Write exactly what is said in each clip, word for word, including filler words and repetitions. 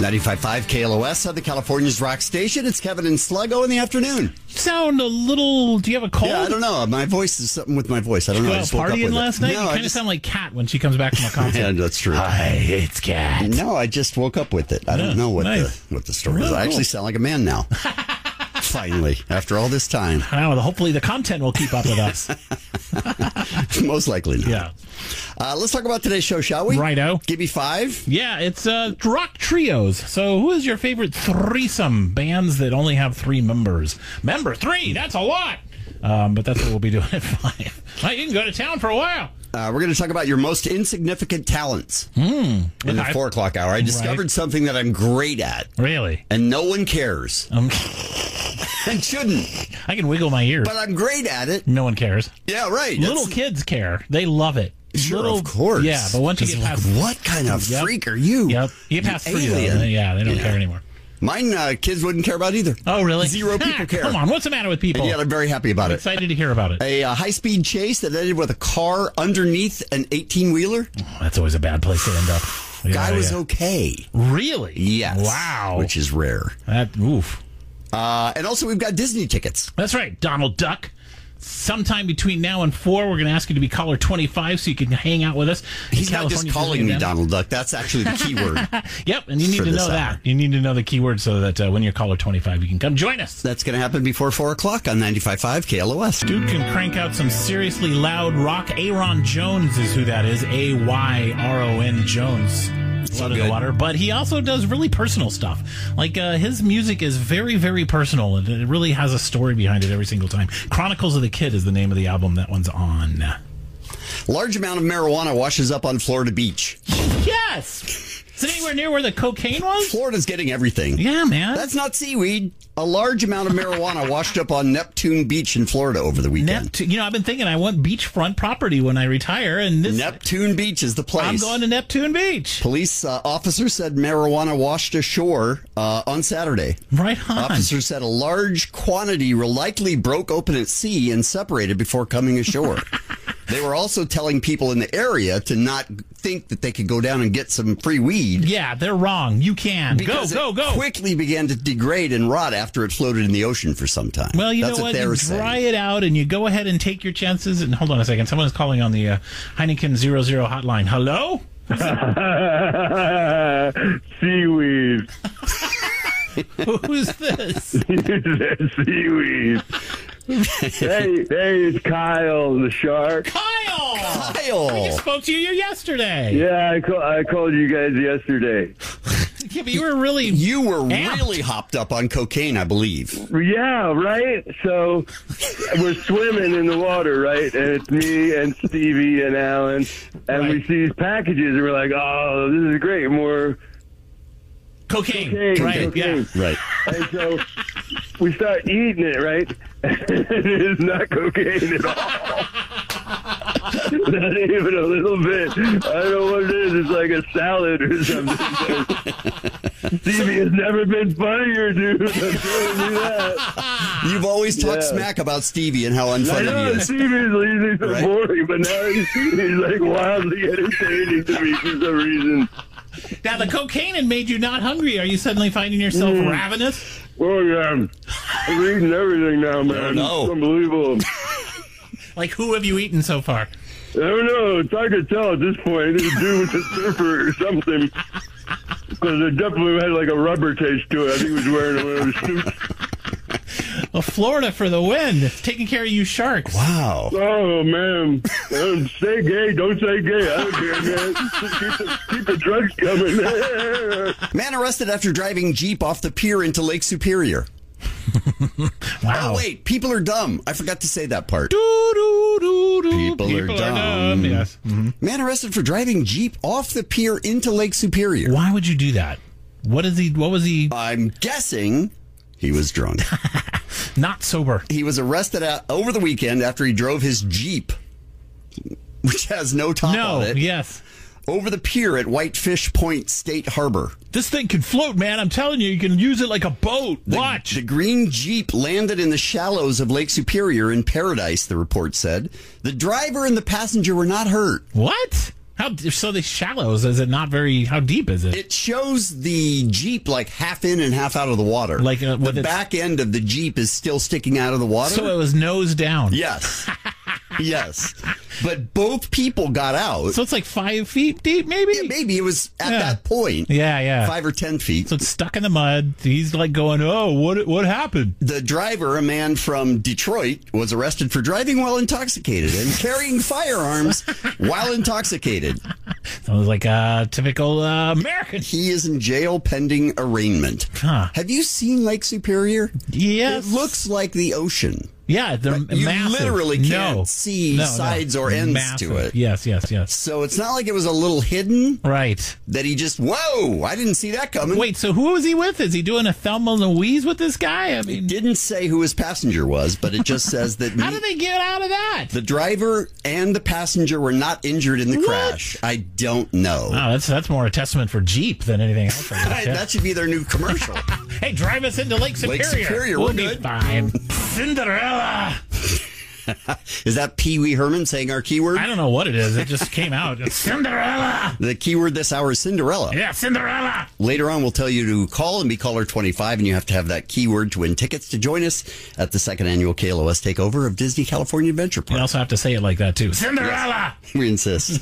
ninety-five point five K L O S, Southern California's rock station. It's Kevin and Sluggo in the afternoon. You sound a little... Do you have a cold? Yeah, I don't know. My voice is something with my voice. I don't Did know. you I go just out woke up partying with last it. night? No, you I kind of just, sound like Kat when she comes back from a concert. yeah, that's true. Hi, it's Kat. No, I just woke up with it. I don't Yeah, know what nice. the what the story is. Really I actually cool. sound like a man now. Finally, after all this time. I don't know, hopefully the content will keep up with us. Most likely not. Yeah. Uh, let's talk about today's show, shall we? Righto. Give me five. Yeah, it's uh, rock trios. So who is your favorite threesome bands that only have three members? Member three, that's a lot. Um, but that's what we'll be doing at five. Well, you can go to town for a while. Uh, we're going to talk about your most insignificant talents Mm. in the four o'clock hour. I discovered Right. something that I'm great at, Really? and no one cares, Um, and shouldn't. I can wiggle my ears. But I'm great at it. No one cares. Yeah, right. Little That's- kids care. They love it. Sure, Little, of course. Yeah, but once you get Just past... like, what kind of Yep. freak are you? Yep. You get past You three, though. alien. Yeah, they don't Yeah. care anymore. Mine uh, kids wouldn't care about either. Oh, really? Zero people Ah, care. Come on, what's the matter with people? And yet I'm very happy about I'm it. excited to hear about it. A uh, high-speed chase that ended with a car underneath an eighteen-wheeler. Oh, that's always a bad place to end up. Yeah, Guy was yeah. okay. Really? Yes. Wow. Which is rare. That, oof. Uh, and also, we've got Disney tickets. That's right, Donald Duck. Sometime between now and four, we're going to ask you to be caller twenty-five so you can hang out with us. in He's not just California calling me Disneyland. Donald Duck. That's actually the key word. Yep, and you need for to this know that. hour. You need to know the keyword so that uh, when you're caller twenty-five, you can come join us. That's going to happen before four o'clock on ninety-five point five K L O S. Dude can crank out some seriously loud rock. Aaron Jones is who that is. A Y R O N Jones. So Blood in the good. water. But he also does really personal stuff. Like, uh, his music is very, very personal. And it really has a story behind it every single time. Chronicles of the Kid is the name of the album that one's on. Large amount of marijuana washes up on Florida Beach. Yes! Is it anywhere near where the cocaine was? Florida's getting everything. Yeah, man. That's not seaweed. A large amount of marijuana washed up on Neptune Beach in Florida over the weekend. Neptune. You know, I've been thinking I want beachfront property when I retire, and this Neptune Beach is the place. I'm going to Neptune Beach. Police uh, officers said marijuana washed ashore uh, on Saturday. Right on. Officers said a large quantity likely broke open at sea and separated before coming ashore. They were also telling people in the area to not think that they could go down and get some free weed. Yeah, they're wrong. You can. Because go, go, it go. quickly began to degrade and rot after it floated in the ocean for some time. Well, you That's know what? they You were dry saying. it out and you go ahead and take your chances. And hold on a second. Someone is calling on the uh, Heineken zero zero hotline. Hello? Seaweed. Who's this? Seaweed. hey, hey, it's Kyle the shark. Kyle! I Kyle! just spoke to you yesterday. Yeah, I, call, I called you guys yesterday. Yeah, but you were really... You were amped. really hopped up on cocaine, I believe. Yeah, right? So we're swimming in the water, right? And it's me and Stevie and Alan. And we Right. see these packages and we're like, oh, this is great. More Cocaine. cocaine. Right, cocaine. yeah. Right. And so we start eating it, right? It is not cocaine at all. Not even a little bit. I don't know what it is. It's like a salad or something. Stevie has never been funnier, dude. I'm telling you that. You've always talked Yeah. smack about Stevie and how I unfunny know he is. Stevie's usually so Right. boring, but now he's, he's like wildly entertaining to me for some reason. Now, the cocaine had made you not hungry. Are you suddenly finding yourself Mm. ravenous? Oh, yeah. I'm eating everything now, man. no. It's unbelievable. Like, who have you eaten so far? I don't know. It's hard to tell at this point. It's a dude with a surfer or something. Because it definitely had like a rubber taste to it. I think he was wearing one of those suits. Well, Florida for the win. It's taking care of you sharks. Wow. Oh, man. Um, stay gay. Don't say gay. I don't care, man. Just keep the, keep the drugs coming. Man arrested after driving Jeep off the pier into Lake Superior. Wow. Oh, wait. People are dumb. I forgot to say that part. Doo, doo, doo, doo. People are dumb. Yes. Mhm. Man arrested for driving Jeep off the pier into Lake Superior. Why would you do that? What is he? What was he? I'm guessing he was drunk. Not sober. He was arrested at, over the weekend after he drove his Jeep, which has no top No. on it, Yes. over the pier at Whitefish Point State Harbor. This thing can float, man. I'm telling you, you can use it like a boat. The, Watch. The green Jeep landed in the shallows of Lake Superior in Paradise, the report said. The driver and the passenger were not hurt. What? How so? The shallows, is it not very? How deep is it? It shows the Jeep like half in and half out of the water. Like, uh, with the its- back end of the Jeep is still sticking out of the water. So it was nose down. Yes. Yes. But both people got out. So it's like five feet deep, maybe. Yeah, maybe it was at Yeah. that point. Yeah, yeah. Five or ten feet. So it's stuck in the mud. He's like going, "Oh, what? What happened?" The driver, a man from Detroit, was arrested for driving while intoxicated and carrying firearms while intoxicated. Sounds like a typical uh, American. He is in jail pending arraignment. Huh. Have you seen Lake Superior? Yes. It looks like the ocean. Yeah, they're You massive. literally can't no. see No, no. sides or ends Massive. to it. Yes, yes, yes. So it's not like it was a little hidden Right. that he just, whoa, I didn't see that coming. Wait, so who was he with? Is he doing a Thelma and Louise with this guy? I mean, Didn't say who his passenger was, but it just says that how me- did they get out of that? the driver and the passenger were not injured in the What? crash. I don't know. Oh, that's that's more a testament for Jeep than anything else. I guess, yeah. That should be their new commercial. Hey, drive us into Lake Superior. Lake Superior, we'll we're be good. fine. Cinderella. Is that Pee Wee Herman saying our keyword? I don't know what it is. It just came out. Cinderella. The keyword this hour is Cinderella. Yeah, Cinderella. Later on, we'll tell you to call and be caller twenty-five, and you have to have that keyword to win tickets to join us at the second annual K L O S takeover of Disney California Adventure You Park. also have to say it like that, too. Cinderella. We insist.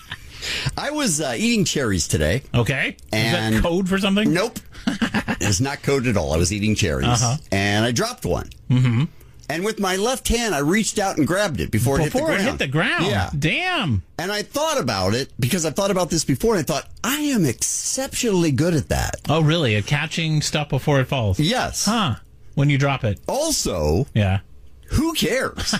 I was uh, eating cherries today. Okay. Is And- that code for something? Nope. It's not code at all. I was eating cherries, Uh-huh. and I dropped one. Mm-hmm. And with my left hand, I reached out and grabbed it before, it hit the Before it ground. hit the ground. Yeah. Damn. And I thought about it because I've thought about this before, and I thought, I am exceptionally good at that. Oh, really? At catching stuff before it falls? Yes. Huh. When you drop it. Also, Yeah. who cares?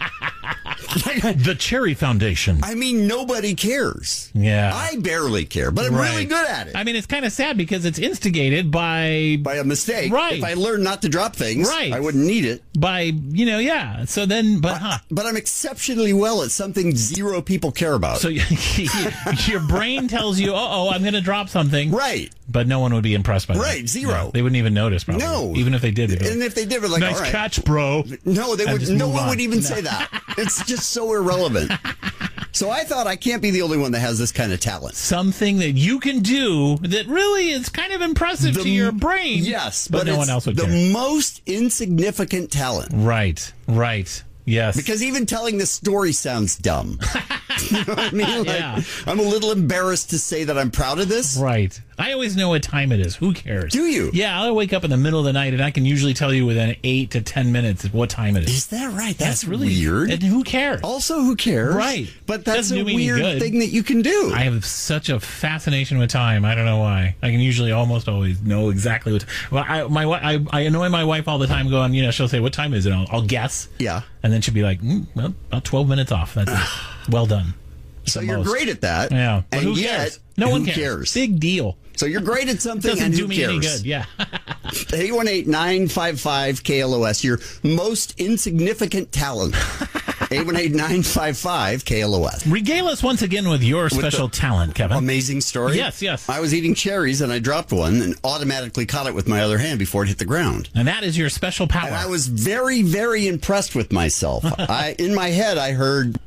The Cherry Foundation. I mean, nobody cares. Yeah. I barely care, but I'm Right. really good at it. I mean, it's kind of sad because it's instigated by By a mistake. Right. If I learned not to drop things, Right. I wouldn't need it. by you know yeah. So then, but huh. But I'm exceptionally well at something zero people care about. So your brain tells you, "Uh oh, I'm going to drop something," right. but no one would be impressed by that. Right, zero. Yeah, they wouldn't even notice. Probably. No. Even if they did. they'd be like, And if they did, we're like, nice all right. catch, bro. No, they And would. just No move one on. would even No. say that. It's just so irrelevant. So I thought I can't be the only one that has this kind of talent. Something that you can do that really is kind of impressive The- to your brain. Yes, but, but, no it's one else would the care. most insignificant talent. Right. Right. Yes. Because even telling this story sounds dumb. You know what I mean? Like, Yeah. I'm a little embarrassed to say that I'm proud of this. Right. I always know what time it is. Who cares? Do you? Yeah, I'll wake up in the middle of the night and I can usually tell you within eight to ten minutes what time it is. Is that right? That's That's really weird. And who cares? Also, who cares? Right. But that's Doesn't a do me any weird good. thing that you can do. I have such a fascination with time. I don't know why. I can usually almost always know exactly what. Well, I my wi- I, I annoy my wife all the time. Going, you know, she'll say, "What time is it?" I'll, I'll guess. Yeah. And then she'll be like, mm, "Well, about twelve minutes off. That's it. Well done." So The you're most. great at that. Yeah. But And who yet, cares? No who one cares. cares? Big deal. So you're great at something Doesn't and do who me cares? any good. Yeah. eight one eight, nine five five, K L O S, your most insignificant talent. eight one eight, nine five five, K L O S. Regale us once again with your special talent, Kevin. Amazing story. Yes, yes. I was eating cherries and I dropped one and automatically caught it with my other hand before it hit the ground. And that is your special power. And I was very, very impressed with myself. I, in my head, I heard,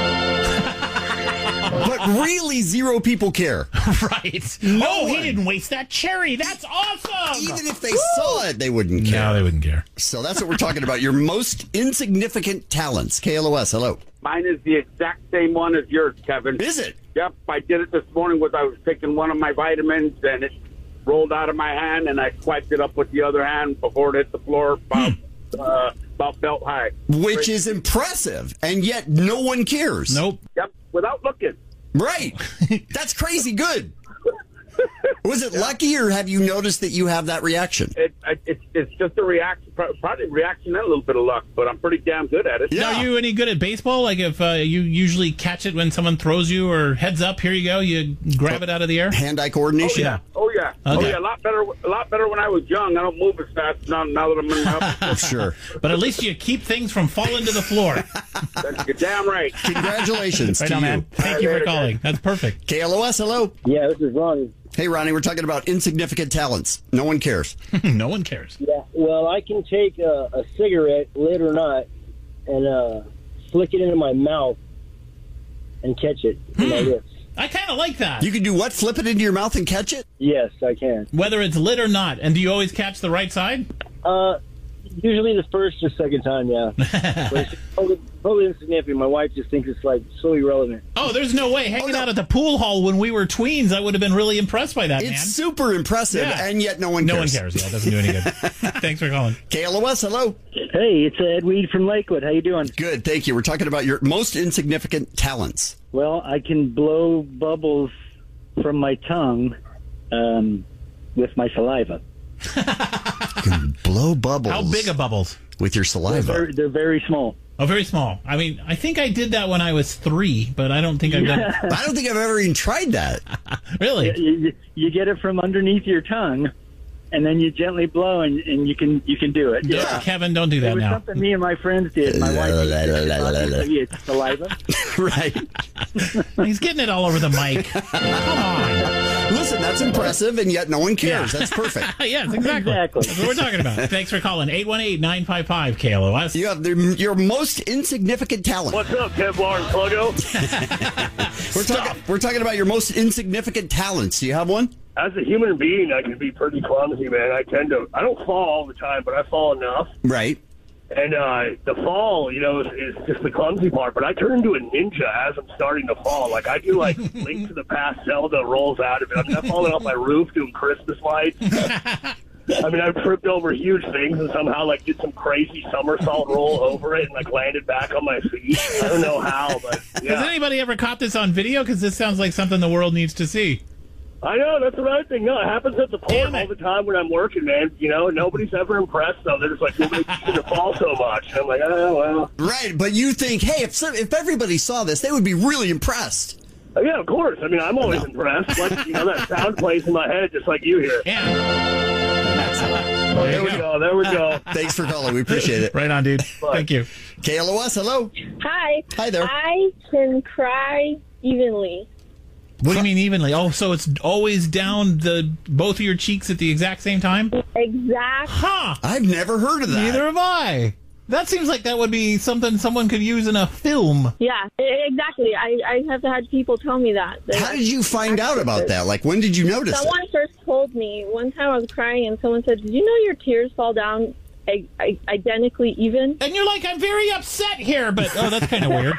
but really zero people care. right. No oh, he one. didn't waste that cherry. That's awesome. Even if they saw it, they wouldn't care. No, they wouldn't care. So that's what we're talking about. Your most insignificant talents. K L O S, hello. Mine is the exact same one as yours, Kevin. Is it? Yep, I did it this morning. Was I was taking one of my vitamins and it rolled out of my hand, and I swiped it up with the other hand before it hit the floor, about uh, about belt high. Which is impressive, and yet no one cares. Nope. Yep, without looking. Right. That's crazy good. Was it lucky, or have you noticed that you have that reaction? It, it it's it's just a reaction, probably reaction and a little bit of luck, but I'm pretty damn good at it. Yeah. Are you any good at baseball? Like if uh, you usually catch it when someone throws you or heads up, here you go, you grab it out of the air? Hand-eye coordination? Yeah. Oh yeah, oh Okay. yeah, a lot better, a lot better when I was young. I don't move as fast now. Now that I'm in my Sure. But at least you keep things from falling to the floor. You're damn right. Congratulations Right to on, you. man. Thank you for calling. That's perfect. K L O S, hello. Yeah, this is Ronnie. Hey, Ronnie, we're talking about insignificant talents. No one cares. No one cares. Yeah, well, I can take a, a cigarette, lit or not, and uh, flick it into my mouth and catch it in my lips. I kind of like that. You can do what? Flip it into your mouth and catch it? Yes, I can. Whether it's lit or not. And do you always catch the right side? Uh, usually the first or second time, yeah. But it's probably, probably insignificant. My wife just thinks it's like so irrelevant. Oh, there's no way. Hanging Oh, no. out at the pool hall when we were tweens, I would have been really impressed by that, It's man. super impressive, Yeah. and yet no one No cares. one cares. Yeah, it doesn't do any good. Thanks for calling. K L O S, hello. Hey, it's Ed Weed from Lakewood. How you doing? Good, thank you. We're talking about your most insignificant talents. Well, I can blow bubbles from my tongue um, with my saliva. You can blow bubbles. How big are bubbles? with your They're saliva? very, they're very small. Oh, very small. I mean, I think I did that when I was three, but I don't think I've done it. I don't think I've ever even tried that. Really? You, you, you get it from underneath your tongue, and then you gently blow, and, and you can you can do it. Yeah. Kevin, don't do It that was now. something me and my friends did. My wife obviously it's saliva. Right. He's getting it all over the mic. Come on. Listen, that's impressive, and yet no one cares. Yeah. That's perfect. Yes, exactly. Exactly. That's what we're talking about. Thanks for calling. eight one eight, nine five five, K L O S. You have the, your most insignificant talent. What's up, Kevlar and Pluggo? We're talking, we're talking about your most insignificant talents. Do you have one? As a human being, I can be pretty clumsy, man. I tend to, I don't fall all the time, but I fall enough. Right. And uh, the fall, you know, is, is just the clumsy part. But I turn into a ninja as I'm starting to fall. Like, I do, like, Link to the Past Zelda rolls out of it. I mean, I'm falling off my roof doing Christmas lights. I mean, I've tripped over huge things and somehow, like, did some crazy somersault roll over it and, like, landed back on my feet. I don't know how, but, yeah. Has anybody ever caught this on video? Because this sounds like something the world needs to see. I know, that's what I think. No, it happens at the port Damn it. all the time when I'm working, man. You know, nobody's ever impressed, though. They're just like, what makes you to fall so much? And I'm like, oh, well. Right, but you think, hey, if some, if everybody saw this, they would be really impressed. Oh, yeah, of course. I mean, I'm always No. impressed. But, you know, that sound plays in my head just like you hear. Yeah. There we go. There we go. Thanks for calling. We appreciate it. Right on, dude. Thank you. K L O S, hello. Hi. Hi there. I can cry evenly. What do you mean evenly? Oh, so it's always down the both of your cheeks at the exact same time? Exact. Huh. I've never heard of that. Neither have I. That seems like that would be something someone could use in a film. Yeah, e- exactly. I, I have had people tell me that. That How did you find out about that? Like, when did you notice Someone it? first told me. One time I was crying and someone said, did you know your tears fall down I- I- identically even? And you're like, I'm very upset here, but oh, that's kind of weird.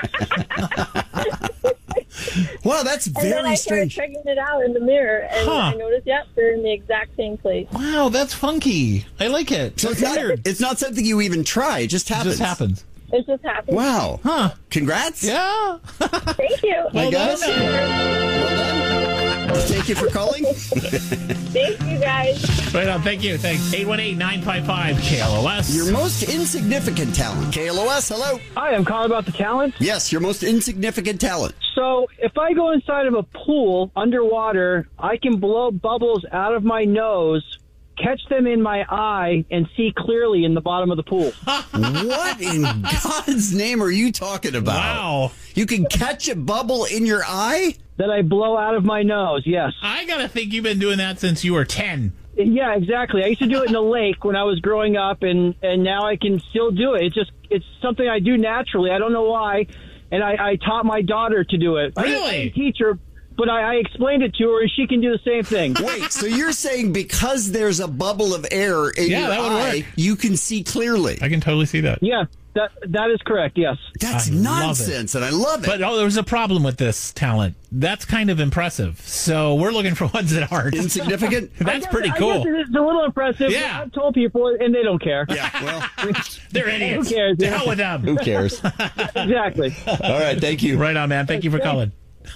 Wow, that's And then very I started strange. checking it out in the mirror, and Huh. I noticed, yep, they're in the exact same place. Wow, that's funky. I like it. So That's it's not, weird. it's not something you even try. It just It happens. just happens. It just happened. Wow. Huh. Congrats. Yeah. Thank you. My Well guys. done. Well done. Thank you for calling. Thank you, guys. Right on. Thank you. Thanks. eight one eight, nine five five, K L O S. Your most insignificant talent. K L O S, hello. Hi, I'm calling about the talent. Yes, your most insignificant talent. So if I go inside of a pool underwater, I can blow bubbles out of my nose, catch them in my eye, and see clearly in the bottom of the pool. What in God's name are you talking about? Wow. You can catch a bubble in your eye? That I blow out of my nose, yes. I got to think you've been doing that since you were ten. Yeah, exactly. I used to do it in the lake when I was growing up, and, and now I can still do it. It's just it's something I do naturally. I don't know why, and I, I taught my daughter to do it. I didn't- I Really? didn't teach her, but I, I explained it to her, and she can do the same thing. Wait, so you're saying because there's a bubble of air in Yeah, your that would eye, work. you can see clearly? I can totally see that. Yeah, that that is correct. Yes. That's I love nonsense, and I love it. But oh, there's a problem with this talent. That's kind of impressive. So we're looking for ones that aren't. Insignificant? That's pretty I cool. guess it's a little impressive. Yeah. I've told people, and they don't care. Yeah, well, They're idiots. Who cares? To hell with them. who cares? Exactly. All right, thank you. Right on, man. Thank you for calling.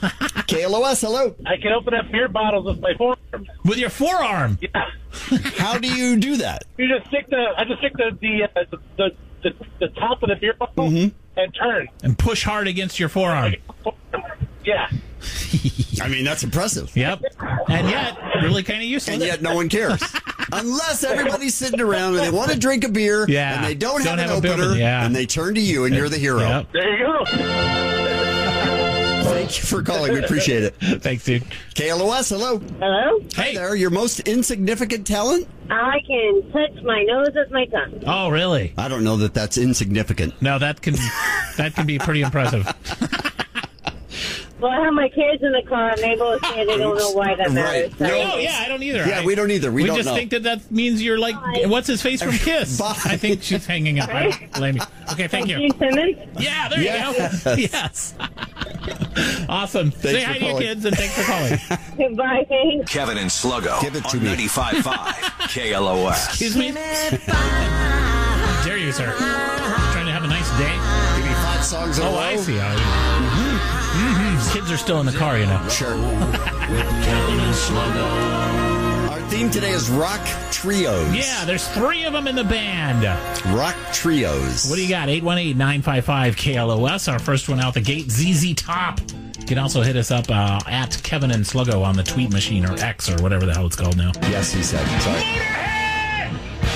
K L O S, hello. I can open up beer bottles with my forearm. With your forearm. Yeah. How do you do that? You just stick the, I just stick the the uh, the, the, the, the top of the beer bottle Mm-hmm. and turn. And push hard against your forearm. Yeah. I mean, that's impressive. Yep. And yet, really kind of useless. And yet no one cares. Unless everybody's sitting around and they want to drink a beer Yeah. and they don't, Don't have, have an a opener opener, yeah. and they turn to you and you're the hero. Yep. There you go. Thank you for calling. We appreciate it. Thanks, dude. K L O S, hello. Hello? Hi Hey. there. Your most insignificant talent? I can touch my nose with my tongue. Oh, really? I don't know that that's insignificant. No, that can that can be pretty impressive. Well, I have my kids in the car, and they both say they don't know why that matters. Right. So. No, yeah, I don't either. Yeah, I, we don't either. We, We, don't just know. think that that means you're like, what's his face from Kiss? Bye. I think she's hanging up. I don't blame you. Okay, thank you. Gene Simmons? Yeah, there Yes. you go. Yes. Awesome. Say for hi to your calling. kids and thanks for calling. Goodbye, thanks. Kevin and Sluggo Give it to on me. ninety-five point five K L O S. Excuse me? How dare you, sir? Trying to have a nice day? Give me five songs in a Oh, row. I see. how you- Mhm. Kids are still in the car, you know. Sure. Our theme today is rock trios. Yeah, there's three of them in the band. Rock trios. What do you got? eight one eight, nine five five, K L O S. Our first one out the gate, Z Z Top. You can also hit us up uh, at Kevin and Sluggo on the tweet machine or X or whatever the hell it's called now. Yes, he said. Sorry. Motorhead!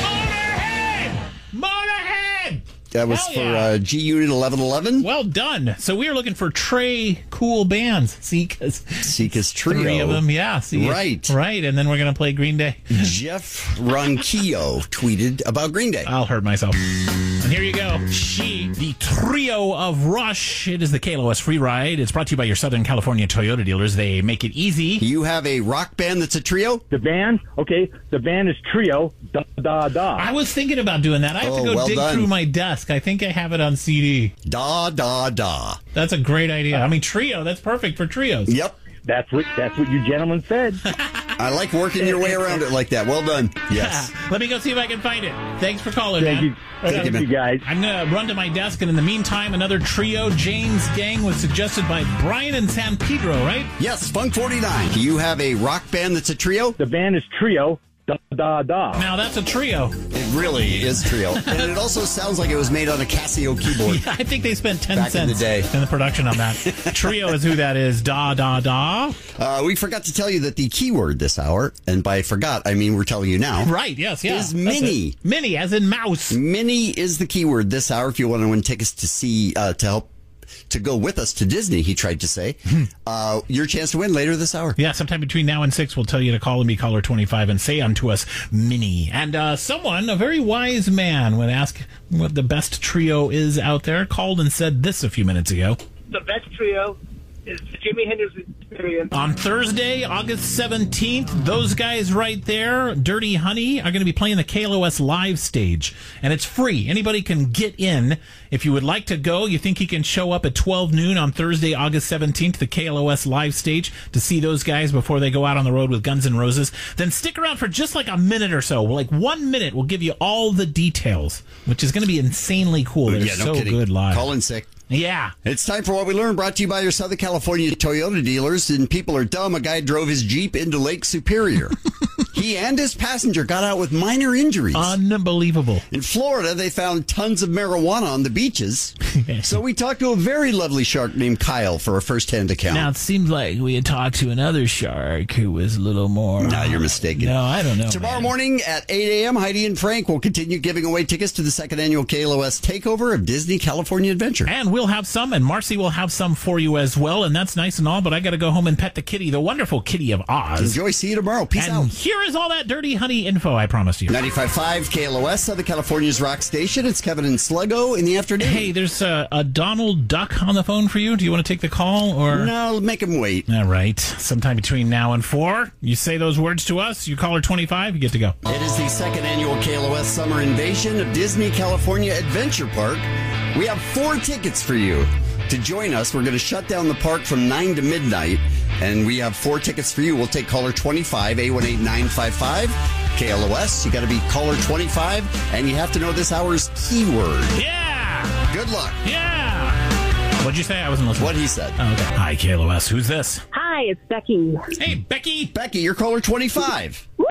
Motorhead! Motorhead! That was Hell for yeah. uh, G Unit eleven eleven. Well done. So we were looking for Trey cool bands. See, because Sika's Trio. three of them, yeah. See, Right. Right, and then we're going to play Green Day. Jeff Ronquillo tweeted about Green Day. I'll hurt myself. And here you go. She, the trio of Rush. It is the K L O S Free Ride. It's brought to you by your Southern California Toyota dealers. They make it easy. You have a rock band that's a trio? The band, okay, the band is Trio, da da da. I was thinking about doing that. I have Oh, to go well dig done. through my desk. I think I have it on C D. Da, da, da. That's a great idea. I mean, trio. That's perfect for trios. Yep. That's what that's what you gentlemen said. I like working your way around it like that. Well done. Yes. Let me go see if I can find it. Thanks for calling, Thank man. you, thank you, man. guys. I'm going to run to my desk, and in the meantime, another trio, Jane's Gang, was suggested by Brian and San Pedro, right? Yes, Funk forty-nine. Do you have a rock band that's a trio? The band is Trio, da da da. Now, that's a trio. It really is trio. And it also sounds like it was made on a Casio keyboard. Yeah, I think they spent ten Back in cents the day. in the production on that. Trio is who that is. Da, da, da. Uh, we forgot to tell you that the keyword this hour, and by forgot, I mean we're telling you now. Right, yes, yeah. Is That's mini. it. Mini, as in mouse. Mini is the keyword this hour if you want to win tickets to see, uh, to help, to go with us to Disney, he tried to say. uh, your chance to win later this hour. Yeah, sometime between now and six, we'll tell you to call and be caller twenty-five and say unto us, Mini. And uh, someone, a very wise man, when asked what the best trio is out there, called and said this a few minutes ago. The best trio is the Jimi Hendrix Experience. On Thursday, August seventeenth, those guys right there, Dirty Honey, are going to be playing the K L O S live stage. And it's free. Anybody can get in. If you would like to go, you think you can show up at twelve noon on Thursday, August seventeenth, the K L O S live stage to see those guys before they go out on the road with Guns N' Roses. Then stick around for just like a minute or so. Like one minute, we'll give you all the details, which is going to be insanely cool. They're yeah, no so kidding. good live. Call in sick. Yeah. It's time for What We Learned, brought to you by your Southern California Toyota dealers. And people are dumb. A guy drove his Jeep into Lake Superior. He and his passenger got out with minor injuries. Unbelievable. In Florida, they found tons of marijuana on the beaches. So we talked to a very lovely shark named Kyle for a first-hand account. Now, it seems like we had talked to another shark who was a little more... No, you're mistaken. No, I don't know. Tomorrow man. morning at eight a.m., Heidi and Frank will continue giving away tickets to the second annual K L O S takeover of Disney California Adventure. And we'll have some, and Marcy will have some for you as well, and that's nice and all, but I got to go home and pet the kitty, the wonderful kitty of Oz. Enjoy. See you tomorrow. Peace and out. here is all that Dirty Honey info I promised you. ninety-five point five K L O S, Southern California's rock station. It's Kevin and Sluggo in the afternoon. Hey, there's a, a Donald Duck on the phone for you. Do you want to take the call? Or No, make him wait. All right. Sometime between now and four, you say those words to us, you call her twenty-five, you get to go. It is the second annual K L O S Summer Invasion of Disney California Adventure Park. We have four tickets for you to join us. We're going to shut down the park from nine to midnight, and we have four tickets for you. We'll take caller twenty-five, eight one eight, nine five five, K L O S. You got to be caller twenty-five, and you have to know this hour's keyword. Yeah! Good luck. Yeah! What'd you say? I wasn't listening. What he said. Oh, okay. Hi, K L O S. Who's this? Hi, it's Becky. Hey, Becky. Becky, you're caller twenty-five. Woo!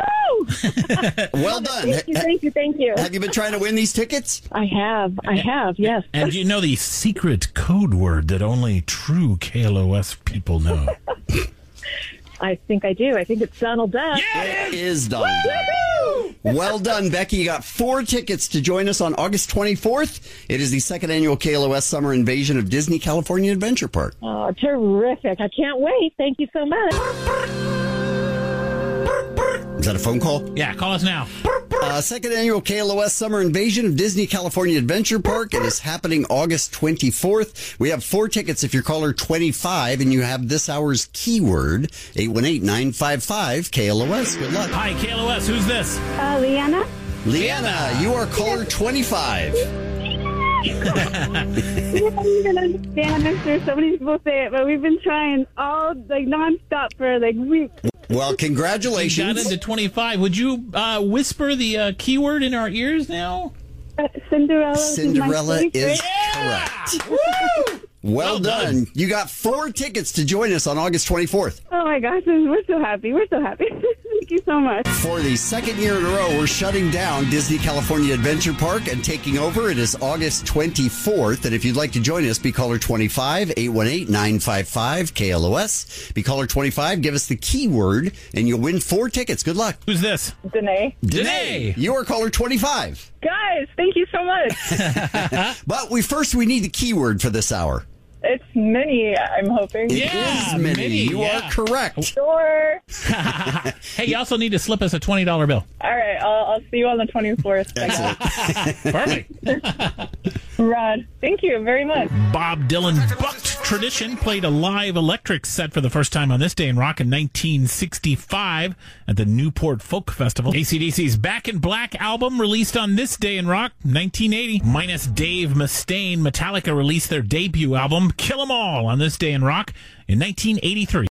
Well done. Thank you, thank you, thank you. Have you been trying to win these tickets? I have, I have, yes. And do you know the secret code word that only true K L O S people know? I think I do. I think it's Donald Duck. Yeah, It is Donald Duck. Well done, Becky. You got four tickets to join us on August twenty-fourth. It is the second annual K L O S Summer Invasion of Disney California Adventure Park. Oh, terrific. I can't wait. Thank you so much. Is that a phone call? Yeah, call us now. Uh, second annual K L O S Summer Invasion of Disney California Adventure Park. It is happening August twenty-fourth. We have four tickets if you're caller twenty-five and you have this hour's keyword, eight one eight, nine five five, K L O S. Good luck. Hi, K L O S. Who's this? Uh, Leanna? Leanna, you are caller twenty-five. You don't even understand. I'm sure so many people say it, but we've been trying all, like, nonstop for, like, weeks. Well, You congratulations. got into twenty-five. Would you uh, whisper the uh, keyword in our ears now? Uh, Cinderella. Cinderella is, my is favorite. correct. Woo! Well, Well done. done. You got four tickets to join us on August twenty-fourth. Oh, my gosh. We're so happy. We're so happy. Thank you so much. For the second year in a row, we're shutting down Disney California Adventure Park and taking over. It is August twenty-fourth. And if you'd like to join us, be caller twenty-five, eight one eight, nine five five, K L O S. Be caller twenty-five, give us the keyword, and you'll win four tickets. Good luck. Who's this? Danae. Danae. You are caller twenty-five. Guys, thank you so much. But we first, we need the keyword for this hour. It's Minnie, I'm hoping. It Yeah, is Minnie. Minnie, You yeah. are correct. Sure. Hey, you also need to slip us a twenty dollar bill. All right, I'll, I'll see you on the twenty-fourth. Excellent. Perfect. Rod, thank you very much. Bob Dylan bucked tradition, played a live electric set for the first time on This Day in Rock in nineteen sixty-five at the Newport Folk Festival. A C D C's Back in Black album released on This Day in Rock, nineteen eighty. Minus Dave Mustaine, Metallica released their debut album, Kill 'Em All, on This Day in Rock in nineteen eighty-three.